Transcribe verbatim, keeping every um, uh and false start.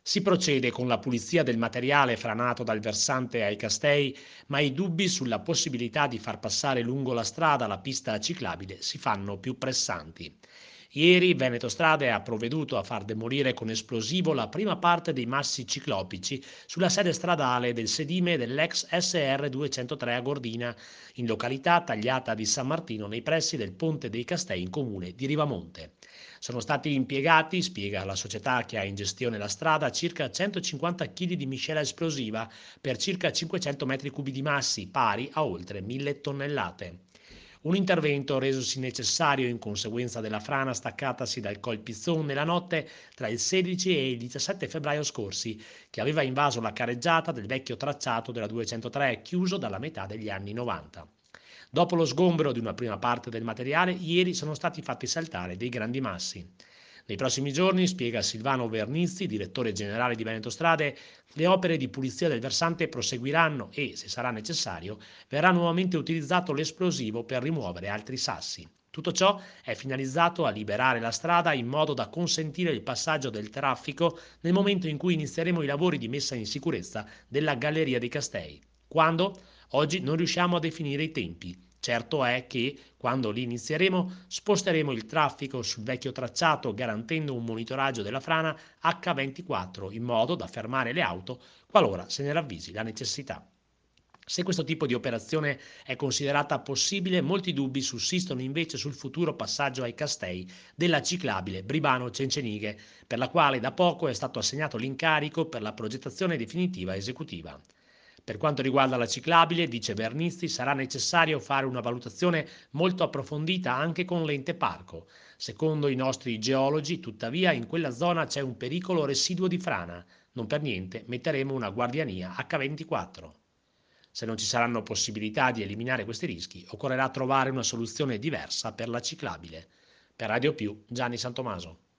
Si procede con la pulizia del materiale franato dal versante ai castei, ma i dubbi sulla possibilità di far passare lungo la strada la pista ciclabile si fanno più pressanti. Ieri Veneto Strade ha provveduto a far demolire con esplosivo la prima parte dei massi ciclopici sulla sede stradale del sedime dell'ex S R duecentotre a Gordina, in località tagliata di San Martino nei pressi del Ponte dei Castei in comune di Rivamonte. Sono stati impiegati, spiega la società che ha in gestione la strada, circa centocinquanta chili di miscela esplosiva per circa cinquecento metri cubi di massi, pari a oltre mille tonnellate. Un intervento resosi necessario in conseguenza della frana staccatasi dal Col Pizzon nella notte tra il sedici e il diciassette febbraio scorsi, che aveva invaso la careggiata del vecchio tracciato della duecentotre chiuso dalla metà degli anni novanta. Dopo lo sgombero di una prima parte del materiale, ieri sono stati fatti saltare dei grandi massi. Nei prossimi giorni, spiega Silvano Vernizzi, direttore generale di Veneto Strade, le opere di pulizia del versante proseguiranno e, se sarà necessario, verrà nuovamente utilizzato l'esplosivo per rimuovere altri sassi. Tutto ciò è finalizzato a liberare la strada in modo da consentire il passaggio del traffico nel momento in cui inizieremo i lavori di messa in sicurezza della Galleria dei Castei. Quando? Oggi non riusciamo a definire i tempi. Certo è che, quando li inizieremo, sposteremo il traffico sul vecchio tracciato garantendo un monitoraggio della frana acca ventiquattro in modo da fermare le auto qualora se ne ravvisi la necessità. Se questo tipo di operazione è considerata possibile, molti dubbi sussistono invece sul futuro passaggio ai castei della ciclabile Bribano-Cencenighe, per la quale da poco è stato assegnato l'incarico per la progettazione definitiva esecutiva. Per quanto riguarda la ciclabile, dice Vernizzi, sarà necessario fare una valutazione molto approfondita anche con l'ente parco. Secondo i nostri geologi, tuttavia, in quella zona c'è un pericolo residuo di frana. Non per niente metteremo una guardiania acca ventiquattro. Se non ci saranno possibilità di eliminare questi rischi, occorrerà trovare una soluzione diversa per la ciclabile. Per Radio Più, Gianni Santomaso.